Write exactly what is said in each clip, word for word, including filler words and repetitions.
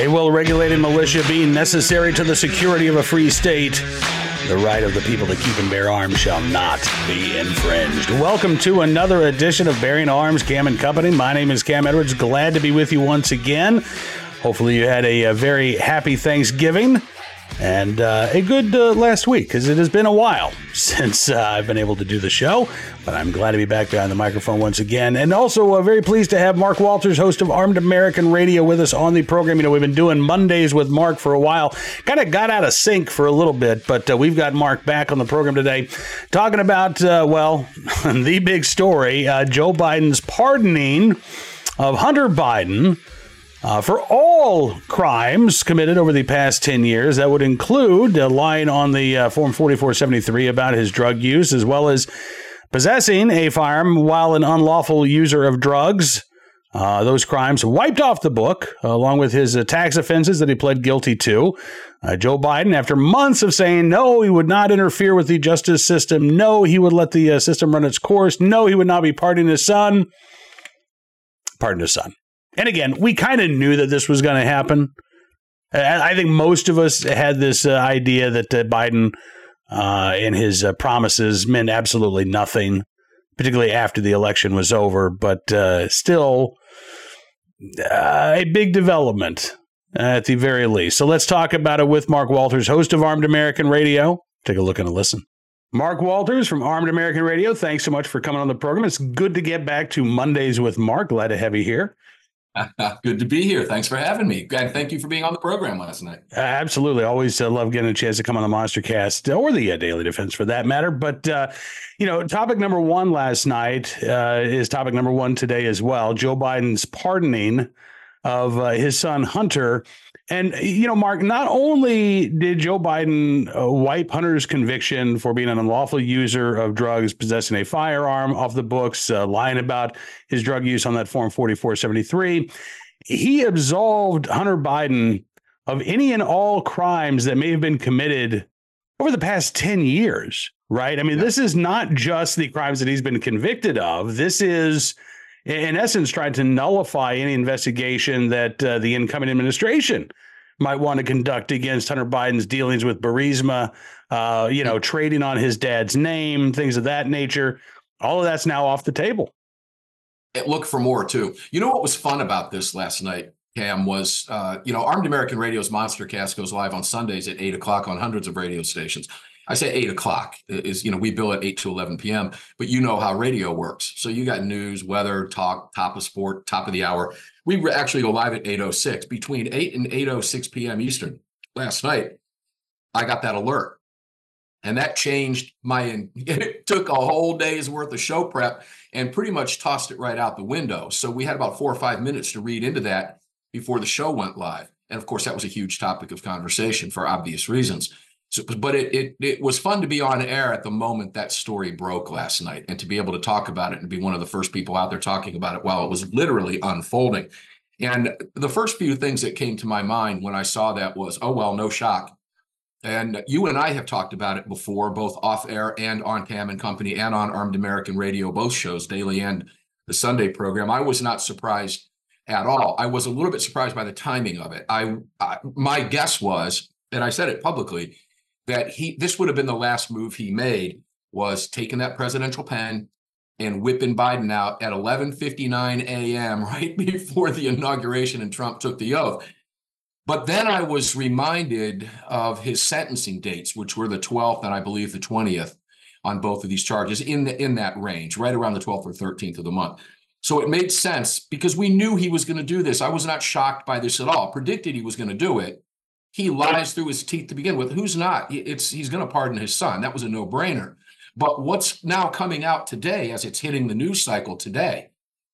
well-regulated militia being necessary to the security of a free state, the right of the people to keep and bear arms shall not be infringed. Welcome to another edition of Bearing Arms, Cam and Company. My name is Cam Edwards. Glad to be with you once again. Hopefully you had a, a very happy Thanksgiving and uh, a good uh, last week, because it has been a while since uh, I've been able to do the show. But I'm glad to be back behind the microphone once again. And also uh, very pleased to have Mark Walters, host of Armed American Radio, with us on the program. You know, we've been doing Mondays with Mark for a while. Kind of got out of sync for a little bit, but uh, we've got Mark back on the program today talking about, uh, well, the big story, uh, Joe Biden's pardoning of Hunter Biden Uh, for all crimes committed over the past ten years. That would include uh, lying on the uh, Form forty-four seventy-three about his drug use, as well as possessing a firearm while an unlawful user of drugs. Uh, those crimes wiped off the book, uh, along with his uh, tax offenses that he pled guilty to. Uh, Joe Biden, after months of saying no, he would not interfere with the justice system, no, he would let the uh, system run its course, no, he would not be pardoning his son, pardoned his son. And again, we kind of knew that this was going to happen. I think most of us had this uh, idea that uh, Biden uh, and his uh, promises meant absolutely nothing, particularly after the election was over. But uh, still, uh, a big development uh, at the very least. So let's talk about it with Mark Walters, host of Armed American Radio. Take a look and a listen. Mark Walters from Armed American Radio, thanks so much for coming on the program. It's good to get back to Mondays with Mark. Glad to have you here. Good to be here. Thanks for having me. And thank you for being on the program last night. Uh, absolutely. Always uh, love getting a chance to come on the Monster Cast or the uh, Daily Defense for that matter. But, uh, you know, topic number one last night uh, is topic number one today as well. Joe Biden's pardoning of uh, his son, Hunter. And, you know, Mark, not only did Joe Biden uh, wipe Hunter's conviction for being an unlawful user of drugs, possessing a firearm off the books, uh, lying about his drug use on that Form forty-four seventy-three, he absolved Hunter Biden of any and all crimes that may have been committed over the past ten years, right? I mean, yeah. This is not just the crimes that he's been convicted of. This is, in essence, trying to nullify any investigation that uh, the incoming administration might want to conduct against Hunter Biden's dealings with Burisma, uh, you know, trading on his dad's name, things of that nature. All of that's now off the table. Look for more, too. You know what was fun about this last night, Cam, was, uh, you know, Armed American Radio's Monster Cast goes live on Sundays at eight o'clock on hundreds of radio stations. I say eight o'clock is, you know, we bill at eight to eleven p.m., but you know how radio works. So you got news, weather, talk, top of sport, top of the hour. We actually go live at eight oh six. Between eight and eight oh six p.m. Eastern last night, I got that alert. And that changed my, it took a whole day's worth of show prep and pretty much tossed it right out the window. So we had about four or five minutes to read into that before the show went live. And of course, that was a huge topic of conversation for obvious reasons. So, but it, it it was fun to be on air at the moment that story broke last night and to be able to talk about it and be one of the first people out there talking about it while it was literally unfolding. And the first few things that came to my mind when I saw that was, oh, well, no shock. And you and I have talked about it before, both off air and on Cam and Company and on Armed American Radio, both shows, daily and the Sunday program. I was not surprised at all. I was a little bit surprised by the timing of it. I, I my guess was, and I said it publicly, that he this would have been the last move he made, was taking that presidential pen and whipping Biden out at eleven fifty-nine a.m. right before the inauguration and Trump took the oath. But then I was reminded of his sentencing dates, which were the twelfth and I believe the twentieth on both of these charges, in the, in that range, right around the twelfth or thirteenth of the month. So it made sense because we knew he was going to do this. I was not shocked by this at all. Predicted he was going to do it. He lies through his teeth to begin with. Who's not? It's he's going to pardon his son. That was a no-brainer. But what's now coming out today, as it's hitting the news cycle today,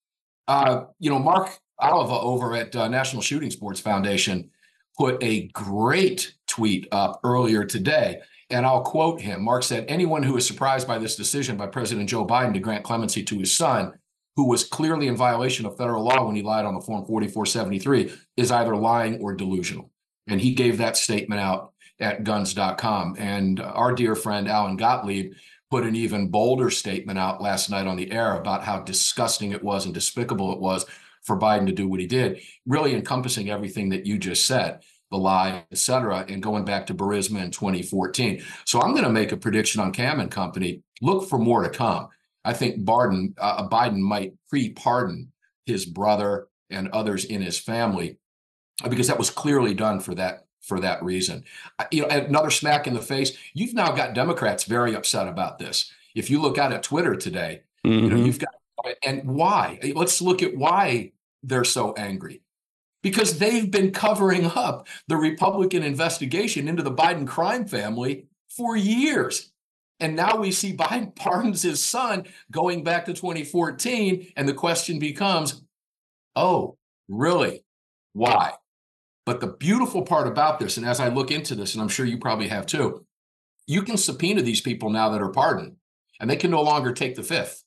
uh, you know, Mark Oliva over at uh, National Shooting Sports Foundation put a great tweet up earlier today, and I'll quote him. Mark said, "Anyone who is surprised by this decision by President Joe Biden to grant clemency to his son, who was clearly in violation of federal law when he lied on the Form forty-four seventy-three, is either lying or delusional." And he gave that statement out at guns dot com. And our dear friend Alan Gottlieb put an even bolder statement out last night on the air about how disgusting it was and despicable it was for Biden to do what he did, really encompassing everything that you just said, the lie, et cetera, and going back to Burisma in twenty fourteen. So I'm going to make a prediction on Cam and Company. Look for more to come. I think Biden, uh, Biden might pre-pardon his brother and others in his family, because that was clearly done for that for that reason. You know, another smack in the face. You've now got Democrats very upset about this. If you look out at Twitter today, mm-hmm. you know, you've got, and why? Let's look at why they're so angry. Because they've been covering up the Republican investigation into the Biden crime family for years. And now we see Biden pardons his son going back to twenty fourteen. And the question becomes, oh, really? Why? But the beautiful part about this, and as I look into this, and I'm sure you probably have too, you can subpoena these people now that are pardoned, and they can no longer take the fifth.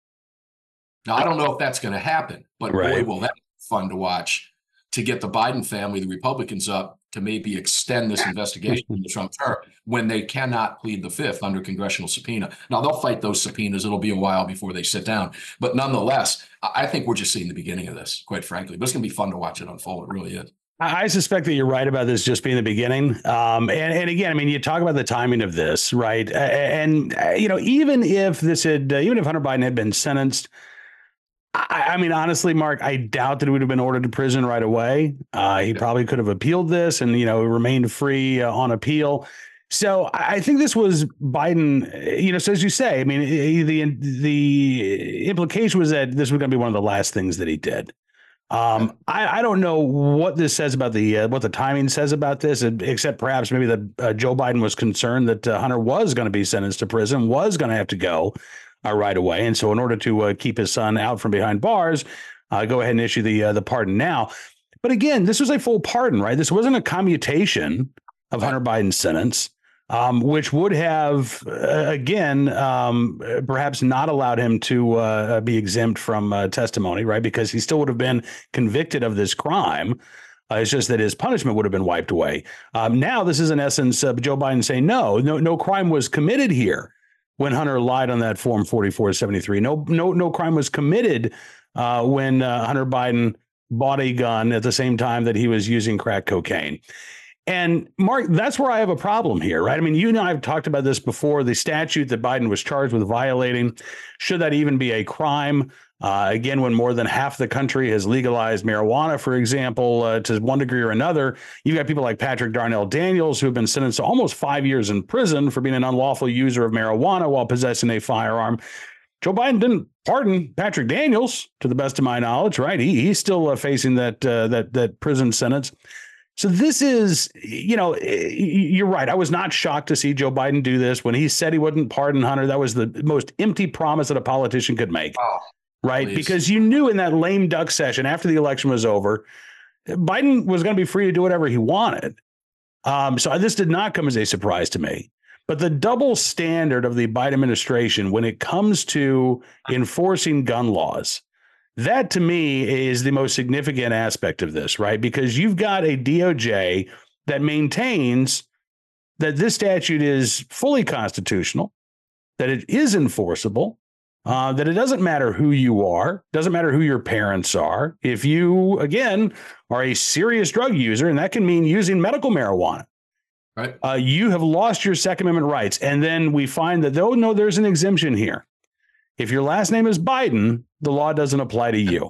Now, I don't know if that's going to happen, but right. boy, will that be fun to watch, to get the Biden family, the Republicans, up to maybe extend this investigation in the Trump term when they cannot plead the fifth under congressional subpoena. Now, they'll fight those subpoenas. It'll be a while before they sit down. But nonetheless, I think we're just seeing the beginning of this, quite frankly. But it's going to be fun to watch it unfold. It really is. I suspect that you're right about this just being the beginning. Um, and, and again, I mean, you talk about the timing of this, right? And, uh, you know, even if this had, uh, even if Hunter Biden had been sentenced, I, I mean, honestly, Mark, I doubt that he would have been ordered to prison right away. Uh, he yeah. probably could have appealed this and, you know, remained free uh, on appeal. So I think this was Biden, you know, so as you say, I mean, the the implication was that this was going to be one of the last things that he did. Um, I, I don't know what this says about the uh, what the timing says about this, except perhaps maybe that uh, Joe Biden was concerned that uh, Hunter was going to be sentenced to prison, was going to have to go uh, right away. And so in order to uh, keep his son out from behind bars, uh, go ahead and issue the uh, the pardon now. But again, this was a full pardon, right? This wasn't a commutation of Hunter Biden's sentence. Um, which would have, uh, again, um, perhaps not allowed him to uh, be exempt from uh, testimony, right? Because he still would have been convicted of this crime. Uh, it's just that his punishment would have been wiped away. Um, now, this is in essence uh, Joe Biden saying, no, no, no crime was committed here when Hunter lied on that form forty-four seventy-three. No, no, no crime was committed uh, when uh, Hunter Biden bought a gun at the same time that he was using crack cocaine. And Mark, that's where I have a problem here, right? I mean, you and I have talked about this before. The statute that Biden was charged with violating, should that even be a crime? Uh, again, when more than half the country has legalized marijuana, for example, uh, to one degree or another, you've got people like Patrick Darnell Daniels, who have been sentenced to almost five years in prison for being an unlawful user of marijuana while possessing a firearm. Joe Biden didn't pardon Patrick Daniels, to the best of my knowledge, right? He, he's still uh, facing that uh, that that prison sentence. So this is, you know, you're right. I was not shocked to see Joe Biden do this. When he said he wouldn't pardon Hunter, that was the most empty promise that a politician could make, oh, right? Please. Because you knew in that lame duck session after the election was over, Biden was going to be free to do whatever he wanted. Um, so this did not come as a surprise to me. But the double standard of the Biden administration when it comes to enforcing gun laws, that, to me, is the most significant aspect of this, right? Because you've got a D O J that maintains that this statute is fully constitutional, that it is enforceable, uh, that it doesn't matter who you are, doesn't matter who your parents are. If you, again, are a serious drug user, and that can mean using medical marijuana, right? Uh, you have lost your Second Amendment rights. And then we find that, though, no, there's an exemption here. If your last name is Biden, the law doesn't apply to you.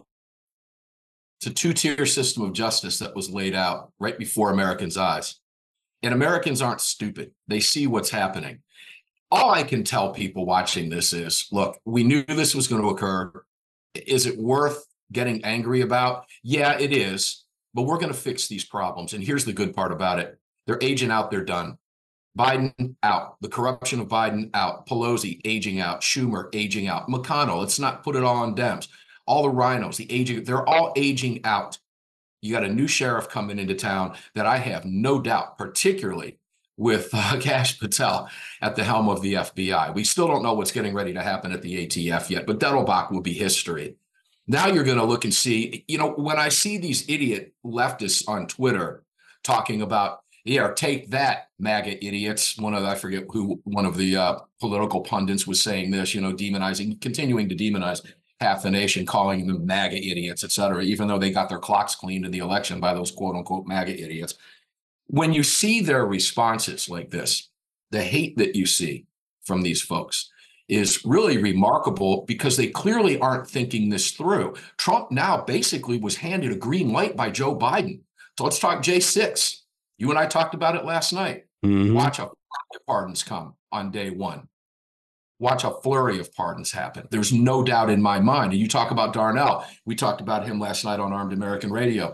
It's a two-tier system of justice that was laid out right before Americans' eyes. And Americans aren't stupid. They see what's happening. All I can tell people watching this is, look, we knew this was going to occur. Is it worth getting angry about? Yeah, it is. But we're going to fix these problems. And here's the good part about it. They're aging out. They're done. Biden out, the corruption of Biden out, Pelosi aging out, Schumer aging out, McConnell, let's not put it all on Dems, all the rhinos, the aging, they're all aging out. You got a new sheriff coming into town that I have no doubt, particularly with uh, Kash Patel at the helm of the F B I. We still don't know what's getting ready to happen at the A T F yet, but Dettelbach will be history. Now you're going to look and see, you know, when I see these idiot leftists on Twitter talking about, yeah, take that, MAGA idiots. One of the, I forget who, one of the uh, political pundits was saying this, you know, demonizing, continuing to demonize half the nation, calling them MAGA idiots, et cetera, even though they got their clocks cleaned in the election by those quote unquote MAGA idiots. When you see their responses like this, the hate that you see from these folks is really remarkable because they clearly aren't thinking this through. Trump now basically was handed a green light by Joe Biden. So let's talk J six. You and I talked about it last night. Mm-hmm. Watch how pardons come on day one. Watch a flurry of pardons happen. There's no doubt in my mind. And you talk about Darnell. We talked about him last night on Armed American Radio.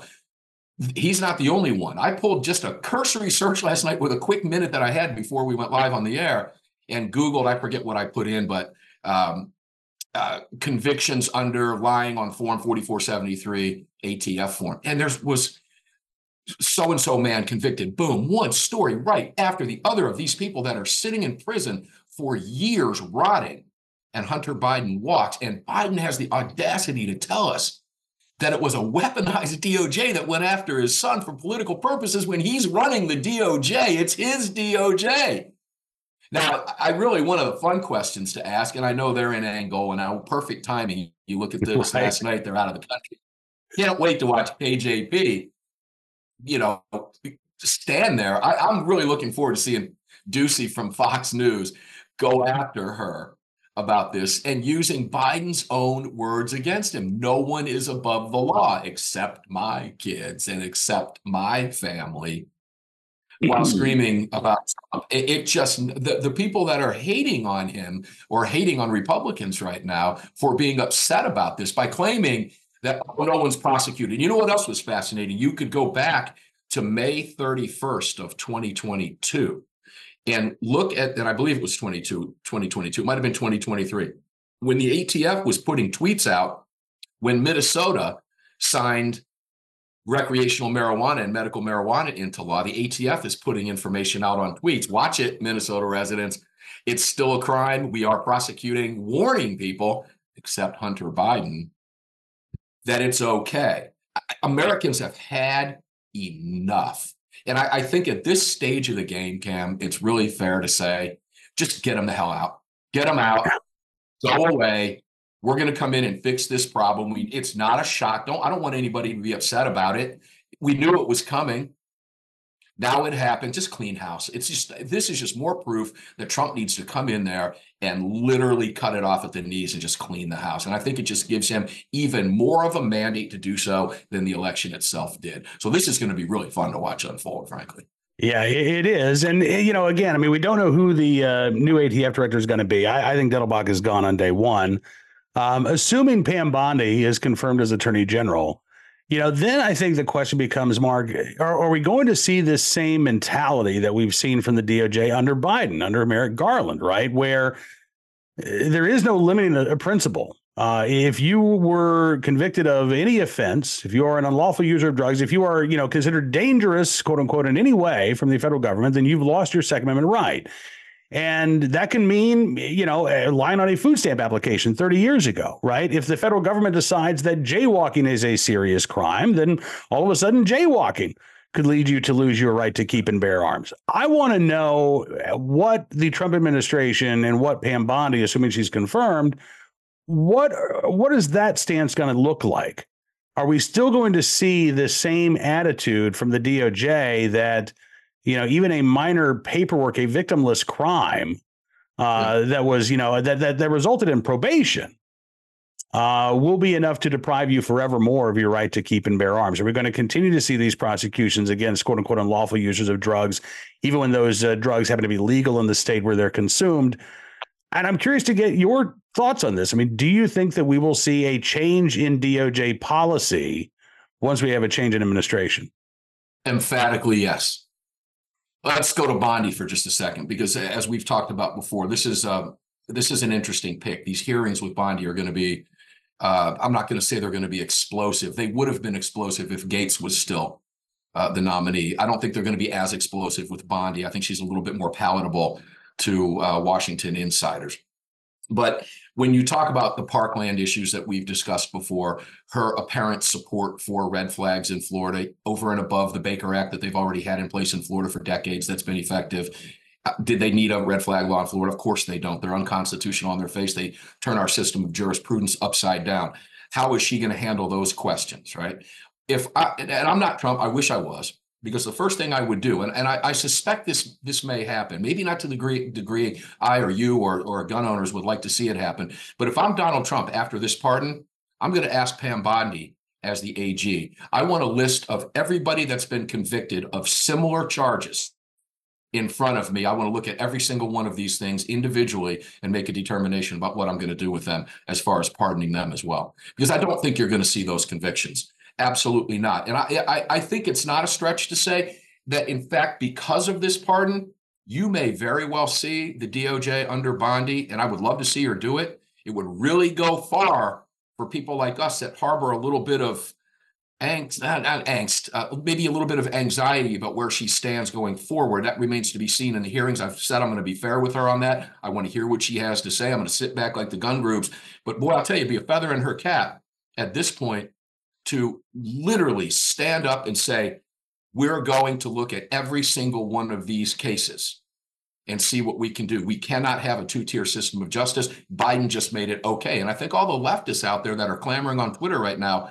He's not the only one. I pulled just a cursory search last night with a quick minute that I had before we went live on the air and Googled, I forget what I put in, but um, uh, convictions under lying on form forty-four seventy-three A T F form. And there was so-and-so man convicted. Boom, one story right after the other of these people that are sitting in prison for years rotting. And Hunter Biden walks, and Biden has the audacity to tell us that it was a weaponized D O J that went after his son for political purposes when he's running the D O J. It's his D O J. Now, I really, one of the fun questions to ask, and I know they're in Angola now, perfect timing. You look at this right. Last night, they're out of the country. Can't wait to watch K J P, you know, stand there. I, I'm really looking forward to seeing Ducey from Fox News go after her about this and using Biden's own words against him. No one is above the law except my kids and except my family, while screaming about Trump. It, it just, the, the people that are hating on him or hating on Republicans right now for being upset about this by claiming that oh, no one's prosecuted. You know what else was fascinating? You could go back to May thirty-first of twenty twenty-two and look at, and I believe it was twenty-two, twenty twenty-two, it might have been twenty twenty-three, when the A T F was putting tweets out, when Minnesota signed recreational marijuana and medical marijuana into law, the A T F is putting information out on tweets. Watch it, Minnesota residents. It's still a crime. We are prosecuting, warning people, except Hunter Biden, that it's okay. Americans have had enough. And I, I think at this stage of the game, Cam, it's really fair to say, just get them the hell out. Get them out. Go away. We're going to come in and fix this problem. We, it's not a shock. Don't, I don't want anybody to be upset about it. We knew it was coming. Now it happened. Just clean house. It's just, this is just more proof that Trump needs to come in there and literally cut it off at the knees and just clean the house. And I think it just gives him even more of a mandate to do so than the election itself did. So this is going to be really fun to watch unfold, frankly. Yeah, it is. And, you know, again, I mean, we don't know who the uh, new A T F director is going to be. I, I think Dettelbach is gone on day one. Um, assuming Pam Bondi is confirmed as Attorney General, you know, then I think the question becomes, Mark, are, are we going to see this same mentality that we've seen from the D O J under Biden, under Merrick Garland, right, where there is no limiting a, a principle? Uh, if you were convicted of any offense, if you are an unlawful user of drugs, if you are, you know, considered dangerous, quote unquote, in any way from the federal government, then you've lost your Second Amendment right. And that can mean, you know, lying on a food stamp application thirty years ago, right? If the federal government decides that jaywalking is a serious crime, then all of a sudden jaywalking could lead you to lose your right to keep and bear arms. I want to know what the Trump administration and what Pam Bondi, assuming she's confirmed, what what is that stance going to look like? Are we still going to see the same attitude from the D O J that, you know, even a minor paperwork, a victimless crime uh, yeah. that was, you know, that, that, that resulted in probation uh, will be enough to deprive you forevermore of your right to keep and bear arms? Are we going to continue to see these prosecutions against, quote unquote, unlawful users of drugs, even when those uh, drugs happen to be legal in the state where they're consumed? And I'm curious to get your thoughts on this. I mean, do you think that we will see a change in D O J policy once we have a change in administration? Emphatically, yes. Let's go to Bondi for just a second, because as we've talked about before, this is uh, this is an interesting pick. These hearings with Bondi are going to be, uh, I'm not going to say they're going to be explosive. They would have been explosive if Gates was still uh, the nominee. I don't think they're going to be as explosive with Bondi. I think she's a little bit more palatable to uh, Washington insiders. But when you talk about the Parkland issues that we've discussed before, her apparent support for red flags in Florida over and above the Baker Act that they've already had in place in Florida for decades, that's been effective. Uh, Did they need a red flag law in Florida? Of course they don't. They're unconstitutional on their face. They turn our system of jurisprudence upside down. How is she going to handle those questions, right? If I, and I'm not Trump, I wish I was, because the first thing I would do, and, and I, I suspect this this may happen, maybe not to the degree, degree I or you or, or gun owners would like to see it happen, but if I'm Donald Trump after this pardon, I'm going to ask Pam Bondi as the A G. I want a list of everybody that's been convicted of similar charges in front of me. I want to look at every single one of these things individually and make a determination about what I'm going to do with them as far as pardoning them as well. Because I don't think you're going to see those convictions. Absolutely not. And I, I, I think it's not a stretch to say that, in fact, because of this pardon, you may very well see the D O J under Bondi, and I would love to see her do it. It would really go far for people like us that harbor a little bit of angst, not, not angst, uh, maybe a little bit of anxiety about where she stands going forward. That remains to be seen in the hearings. I've said I'm going to be fair with her on that. I want to hear what she has to say. I'm going to sit back like the gun groups. But boy, I'll tell you, it'd be a feather in her cap at this point to literally stand up and say, we're going to look at every single one of these cases and see what we can do. We cannot have a two-tier system of justice. Biden just made it okay. And I think all the leftists out there that are clamoring on Twitter right now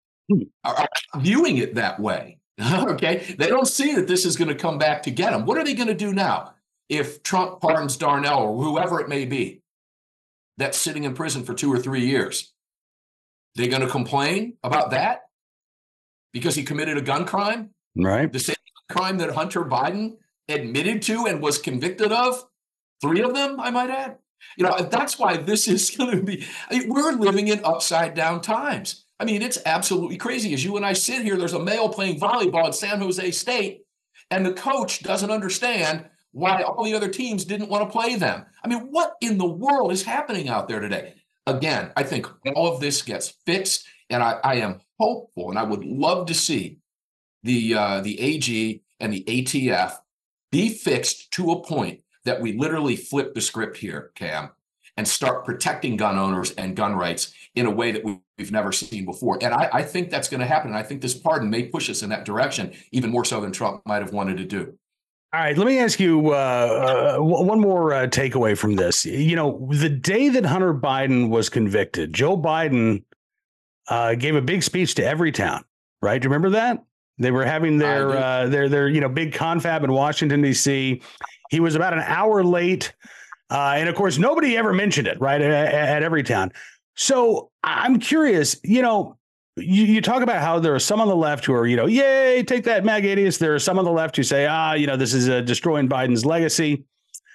are, are viewing it that way. Okay. They don't see that this is going to come back to get them. What are they going to do now if Trump pardons Darnell or whoever it may be that's sitting in prison for two or three years? They're going to complain about that because he committed a gun crime? Right. The same crime that Hunter Biden admitted to and was convicted of, three of them, I might add. You know, that's why this is going to be, I mean, we're living in upside down times. I mean, it's absolutely crazy. As you and I sit here, there's a male playing volleyball at San Jose State, and the coach doesn't understand why all the other teams didn't want to play them. I mean, what in the world is happening out there today? Again, I think all of this gets fixed, and I, I am hopeful, and I would love to see the uh, the A G and the A T F be fixed to a point that we literally flip the script here, Cam, and start protecting gun owners and gun rights in a way that we, we've never seen before. And I, I think that's going to happen. And I think this pardon may push us in that direction, even more so than Trump might have wanted to do. All right, let me ask you uh, uh, one more uh, takeaway from this. You know, the day that Hunter Biden was convicted, Joe Biden uh, gave a big speech to Everytown, right? Do you remember that? They were having their uh, their their you know big confab in Washington, D C. He was about an hour late, uh, and of course, nobody ever mentioned it, right? At, at Everytown. So I'm curious, you know. You, you talk about how there are some on the left who are, you know, yay, take that, MAGA idiots. There are some on the left who say, ah, you know, this is uh, destroying Biden's legacy.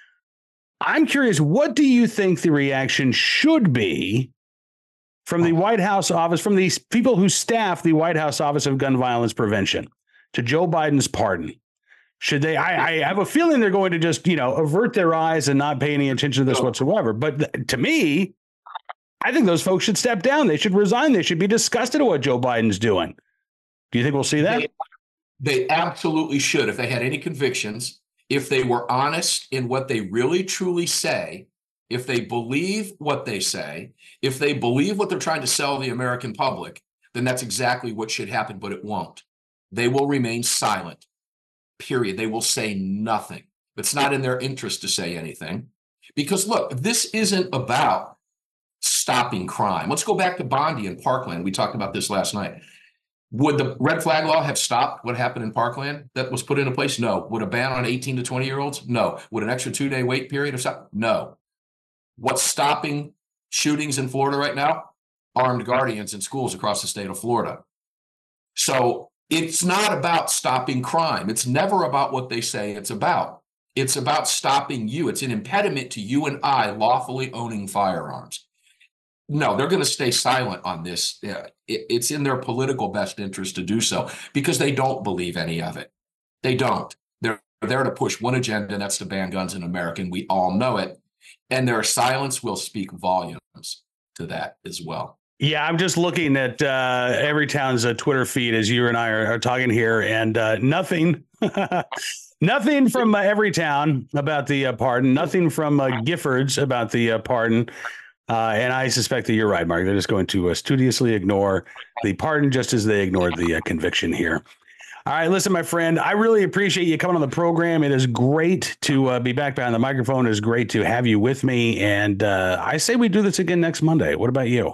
I'm curious, what do you think the reaction should be from the White House office, from these people who staff the White House Office of Gun Violence Prevention to Joe Biden's pardon? Should they, I, I have a feeling they're going to just, you know, avert their eyes and not pay any attention to this whatsoever. But th- to me, I think those folks should step down. They should resign. They should be disgusted at what Joe Biden's doing. Do you think we'll see that? They, they absolutely should. If they had any convictions, if they were honest in what they really truly say, if they believe what they say, if they believe what they're trying to sell the American public, then that's exactly what should happen, but it won't. They will remain silent, period. They will say nothing. It's not in their interest to say anything because, look, this isn't about stopping crime. Let's go back to Bondi in Parkland. We talked about this last night. Would the red flag law have stopped what happened in Parkland that was put into place? No. Would a ban on eighteen to twenty year olds? No. Would an extra two day wait period have stopped? No. What's stopping shootings in Florida right now? Armed guardians in schools across the state of Florida. So it's not about stopping crime. It's never about what they say it's about. It's about stopping you. It's an impediment to you and I lawfully owning firearms. No, they're going to stay silent on this. It's in their political best interest to do so because they don't believe any of it. They don't. They're there to push one agenda, and that's to ban guns in America, and we all know it. And their silence will speak volumes to that as well. Yeah, I'm just looking at uh, Everytown's uh, Twitter feed as you and I are, are talking here, and uh, nothing, nothing from uh, Everytown about the uh, pardon, nothing from uh, Giffords about the uh, pardon. Uh, and I suspect that you're right, Mark. They're just going to uh, studiously ignore the pardon just as they ignored the uh, conviction here. All right, listen, my friend, I really appreciate you coming on the program. It is great to uh, be back behind the microphone. It is great to have you with me. And uh, I say we do this again next Monday. What about you?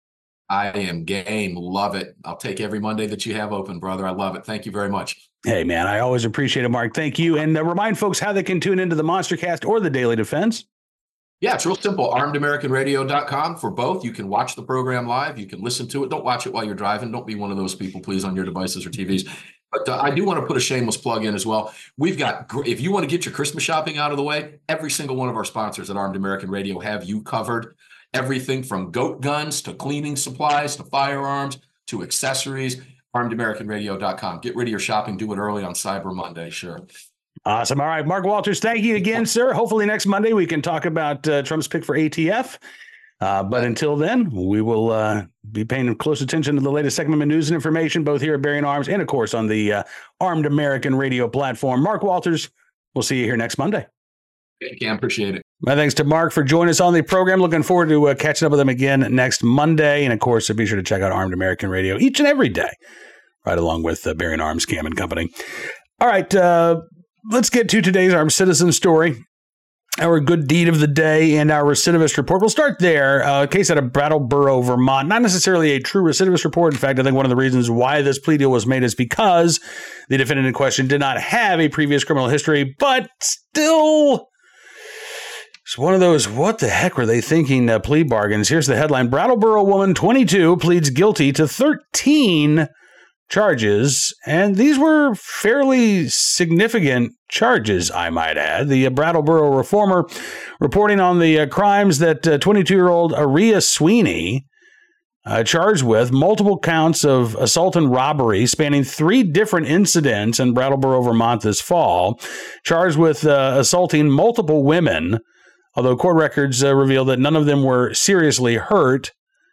I am game. Love it. I'll take every Monday that you have open, brother. I love it. Thank you very much. Hey, man, I always appreciate it, Mark. Thank you. And uh, remind folks how they can tune into the Monstercast or the Daily Defense. Yeah, it's real simple. armed american radio dot com for both. You can watch the program live. You can listen to it. Don't watch it while you're driving. Don't be one of those people, please, on your devices or T Vs. But uh, I do want to put a shameless plug in as well. We've got, if you want to get your Christmas shopping out of the way, every single one of our sponsors at Armed American Radio have you covered. Everything from goat guns to cleaning supplies to firearms to accessories. armed american radio dot com. Get rid of your shopping. Do it early on Cyber Monday. Sure. Awesome. All right, Mark Walters, thank you again, sir. Hopefully next Monday we can talk about uh, Trump's pick for A T F. Uh, but until then, we will uh, be paying close attention to the latest segment of news and information, both here at Bearing Arms and, of course, on the uh, Armed American Radio platform. Mark Walters, we'll see you here next Monday. Thank you, Cam. Appreciate it. My thanks to Mark for joining us on the program. Looking forward to uh, catching up with him again next Monday. And, of course, be sure to check out Armed American Radio each and every day, right along with uh, Bearing Arms, Cam and Company. All right, uh, let's get to today's Armed Citizen story. Our good deed of the day and our recidivist report. We'll start there. Uh, a case out of Brattleboro, Vermont. Not necessarily a true recidivist report. In fact, I think one of the reasons why this plea deal was made is because the defendant in question did not have a previous criminal history, but still, it's one of those, what the heck were they thinking, uh, plea bargains. Here's the headline. Brattleboro woman, twenty-two, pleads guilty to thirteen charges, and these were fairly significant charges, I might add. The uh, Brattleboro Reformer reporting on the uh, crimes that uh, twenty-two-year-old Aria Sweeney uh, charged with, multiple counts of assault and robbery spanning three different incidents in Brattleboro, Vermont this fall, charged with uh, assaulting multiple women, although court records uh, reveal that none of them were seriously hurt.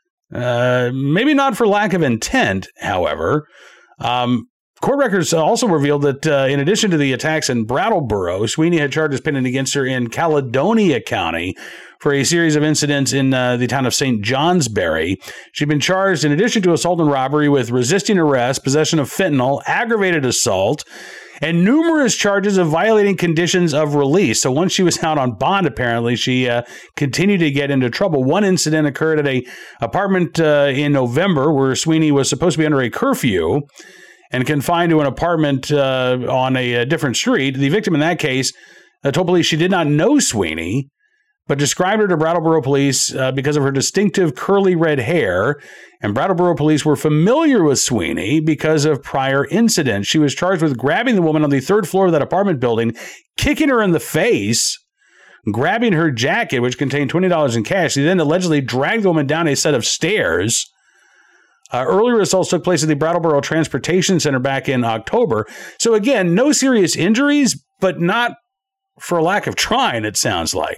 Uh, maybe not for lack of intent, however. Um, court records also revealed that uh, in addition to the attacks in Brattleboro, Sweeney had charges pending against her in Caledonia County for a series of incidents in uh, the town of Saint Johnsbury. She'd been charged, in addition to assault and robbery, with resisting arrest, possession of fentanyl, aggravated assault, and numerous charges of violating conditions of release. So once she was out on bond, apparently, she uh, continued to get into trouble. One incident occurred at a apartment uh, in November where Sweeney was supposed to be under a curfew and confined to an apartment uh, on a, a different street. The victim in that case uh, told police she did not know Sweeney, but described her to Brattleboro police uh, because of her distinctive curly red hair. And Brattleboro police were familiar with Sweeney because of prior incidents. She was charged with grabbing the woman on the third floor of that apartment building, kicking her in the face, grabbing her jacket, which contained twenty dollars in cash. She then allegedly dragged the woman down a set of stairs. Uh, earlier assaults took place at the Brattleboro Transportation Center back in October. So again, no serious injuries, but not for lack of trying, it sounds like.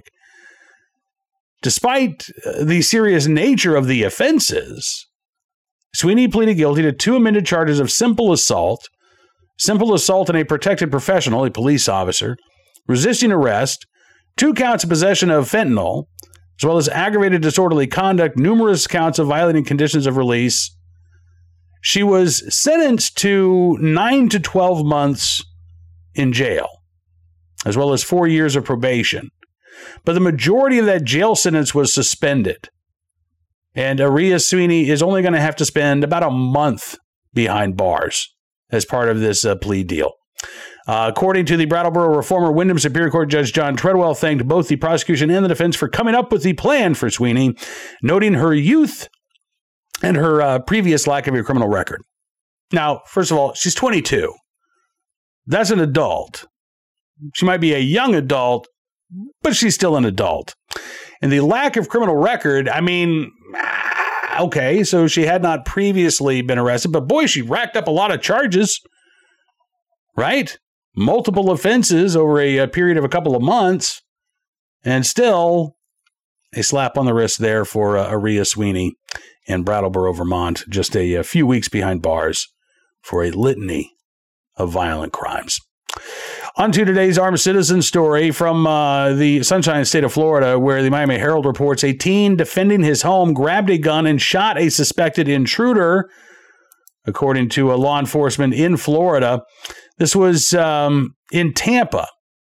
Despite the serious nature of the offenses, Sweeney pleaded guilty to two amended charges of simple assault, simple assault on a protected professional, a police officer, resisting arrest, two counts of possession of fentanyl, as well as aggravated disorderly conduct, numerous counts of violating conditions of release. She was sentenced to nine to twelve months in jail, as well as four years of probation. But the majority of that jail sentence was suspended. And Aria Sweeney is only going to have to spend about a month behind bars as part of this uh, plea deal. Uh, according to the Brattleboro Reformer, Windham Superior Court Judge John Treadwell thanked both the prosecution and the defense for coming up with the plan for Sweeney, noting her youth and her uh, previous lack of a criminal record. Now, first of all, she's twenty-two. That's an adult. She might be a young adult, but she's still an adult. And the lack of criminal record, I mean, okay, so she had not previously been arrested, but boy, she racked up a lot of charges, right? Multiple offenses over a, a period of a couple of months, and still a slap on the wrist there for uh, Aria Sweeney in Brattleboro, Vermont, just a, a few weeks behind bars for a litany of violent crimes. On to today's Armed Citizen story from uh, the Sunshine State of Florida, where the Miami Herald reports a teen defending his home grabbed a gun and shot a suspected intruder. according to a law enforcement in Florida. This was um, in Tampa.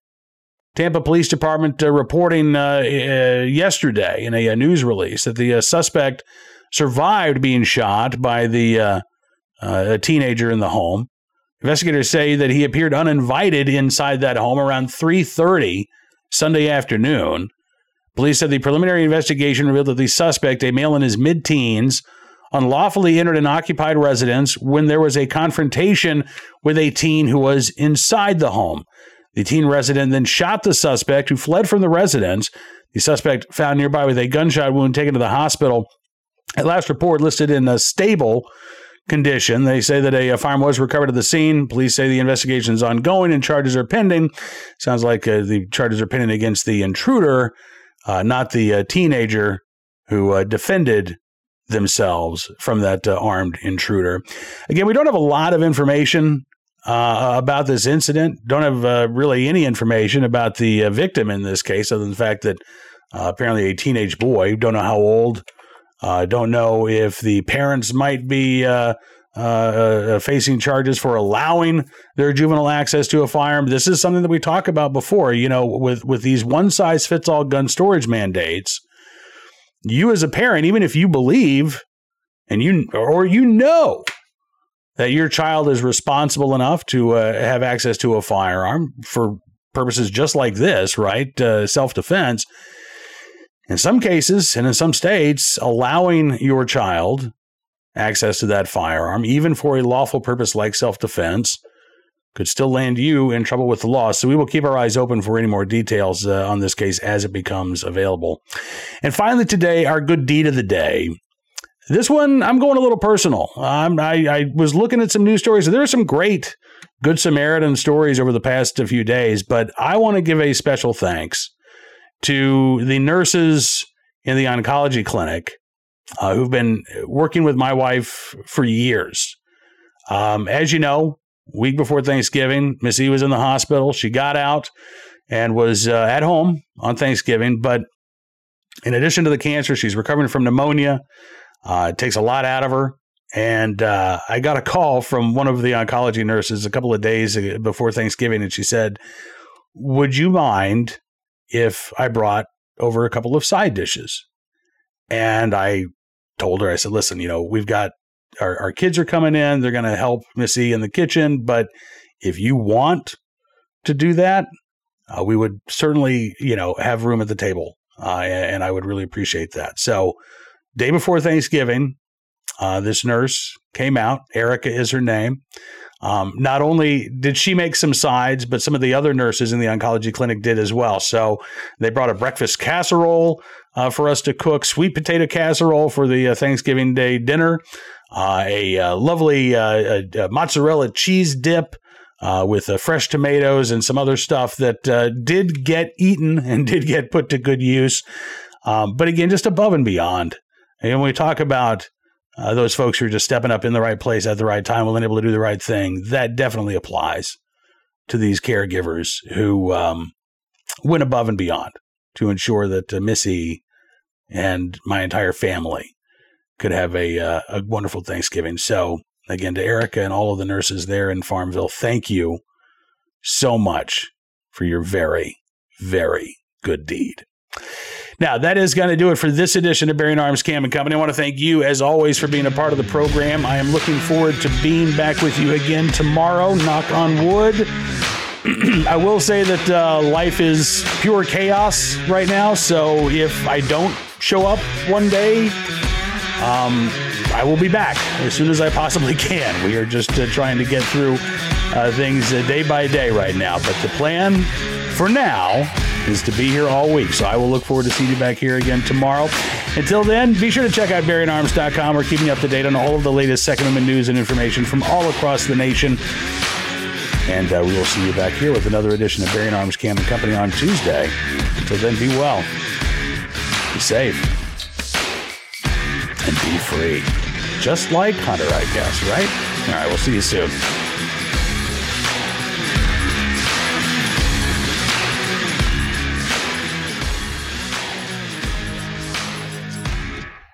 Tampa Police Department uh, reporting uh, uh, yesterday in a, a news release that the uh, suspect survived being shot by the uh, uh, a teenager in the home. Investigators say that he appeared uninvited inside that home around three thirty Sunday afternoon. Police said the preliminary investigation revealed that the suspect, a male in his mid-teens, unlawfully entered an occupied residence when there was a confrontation with a teen who was inside the home. The teen resident then shot the suspect, who fled from the residence. The suspect found nearby with a gunshot wound, taken to the hospital. At last report, listed in a stable condition. They say that a, a firearm was recovered at the scene. Police say the investigation is ongoing and charges are pending. Sounds like uh, the charges are pending against the intruder, uh, not the uh, teenager who uh, defended themselves from that uh, armed intruder. Again, we don't have a lot of information uh, about this incident. Don't have uh, really any information about the uh, victim in this case, other than the fact that uh, apparently a teenage boy, don't know how old, uh, don't know if the parents might be uh, uh, uh, facing charges for allowing their juvenile access to a firearm. This is something that we talked about before, you know, with, with these one-size-fits-all gun storage mandates. You as a parent, even if you believe and you or you know that your child is responsible enough to uh, have access to a firearm for purposes just like this, right? Uh, self-defense. In some cases and in some states, allowing your child access to that firearm, even for a lawful purpose like self-defense, could still land you in trouble with the law. So we will keep our eyes open for any more details uh, on this case as it becomes available. And finally today, our good deed of the day. This one, I'm going a little personal. Um, I, I was looking at some news stories. There are some great Good Samaritan stories over the past few days, but I want to give a special thanks to the nurses in the oncology clinic uh, who've been working with my wife for years. Um, as you know, week before Thanksgiving, Miss E was in the hospital. She got out and was uh, at home on Thanksgiving. But in addition to the cancer, she's recovering from pneumonia. Uh, it takes a lot out of her. And uh, I got a call from one of the oncology nurses a couple of days before Thanksgiving. And she said, would you mind if I brought over a couple of side dishes? And I told her, I said, listen, you know, we've got Our, our kids are coming in. They're going to help Missy in the kitchen. But if you want to do that, uh, we would certainly, you know, have room at the table. Uh, and, and I would really appreciate that. So day before Thanksgiving, uh, this nurse came out. Erica is her name. Um, not only did she make some sides, but some of the other nurses in the oncology clinic did as well. So they brought a breakfast casserole uh, for us to cook, sweet potato casserole for the uh, Thanksgiving Day dinner. Uh, a uh, lovely uh, uh, mozzarella cheese dip uh, with uh, fresh tomatoes and some other stuff that uh, did get eaten and did get put to good use. Um, but again, just above and beyond. And when we talk about uh, those folks who are just stepping up in the right place at the right time, willing able to do the right thing, that definitely applies to these caregivers who um, went above and beyond to ensure that uh, Missy and my entire family could have a uh, a wonderful Thanksgiving. So again, to Erica and all of the nurses there in Farmville, thank you so much for your very, very good deed. Now, that is going to do it for this edition of Bearing Arms Cam and Company. I want to thank you, as always, for being a part of the program. I am looking forward to being back with you again tomorrow, knock on wood. I will say that uh, life is pure chaos right now, so if I don't show up one day, Um, I will be back as soon as I possibly can. We are just uh, trying to get through uh, things uh, day by day right now. But the plan for now is to be here all week. So I will look forward to seeing you back here again tomorrow. Until then, be sure to check out bearing arms dot com. We're keeping you up to date on all of the latest Second Amendment news and information from all across the nation. And uh, we will see you back here with another edition of Bearing Arms Cam and Company on Tuesday. Until then, be well. Be safe. And be free. Just like Hunter, I guess, right? All right, we'll see you soon.